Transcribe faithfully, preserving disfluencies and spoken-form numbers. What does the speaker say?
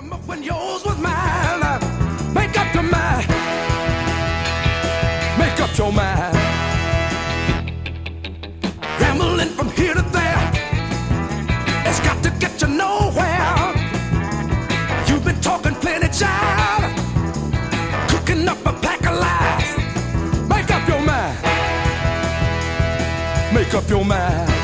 Remember when yours was mine? Make up your mind. Make up your mind. Rambling from here to there, it's got to get you nowhere. You've been talking plenty, child, cooking up a pack of lies. Make up your mind. Make up your mind.